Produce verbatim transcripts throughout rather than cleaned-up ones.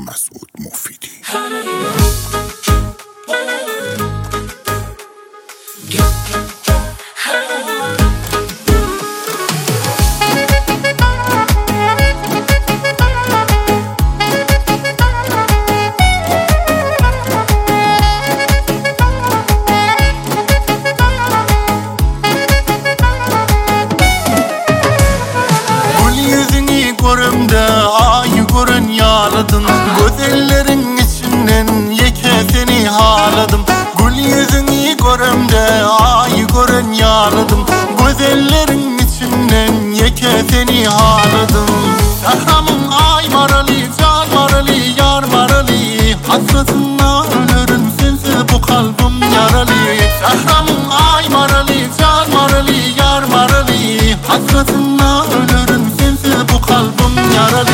Mesut Mufidi. Ay görün yağladın, gözellerin içinden yeke seni haladım. Gül yüzünü görümde ay görün yağladım, gözellerin içinden yeke seni haladım. Sahramın ay maralı, can maralı, yar maralı, hasretine ölürüm sensiz bu kalbim yaralı. Sahramın ay maralı, can maralı, yar maralı, hasretine ölürüm sensiz bu kalbim yaralı.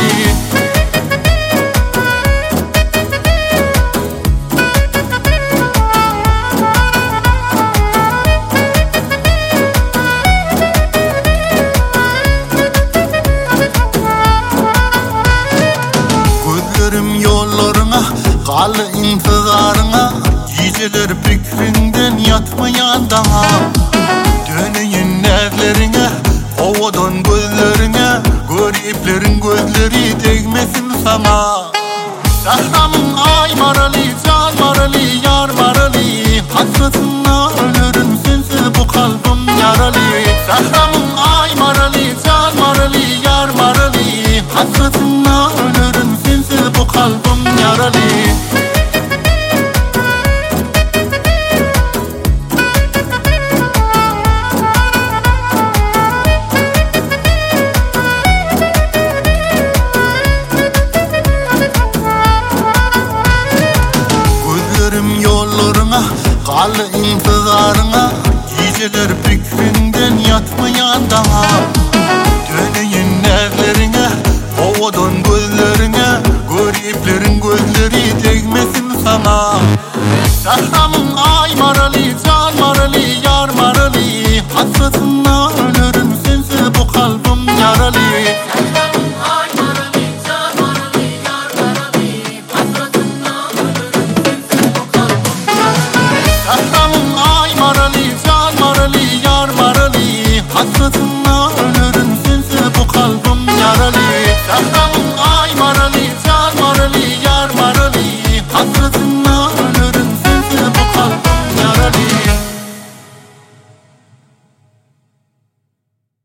Gözlerim yollarına, kalı intizarına, geceler fikrinden yatmayan daha. Döneyim nerlerine, ovadan gözlerine, gör iplerin gözleri değmesin sana. Sahramın ay maralı, can maralı, yar maralı, hasretine ölürüm sensiz bu kalbim yaralı. Sahramın ay maralı, can maralı, yar maralı, hasretine ölürüm sensiz bu kalbim yaralı. Yollarına, kalı intizarına, geceler fikrinden yatmayan daha. Döneyim nerlerine, ovadan gözlerine, gör iplerin gözleri değmesin sana. Sahramın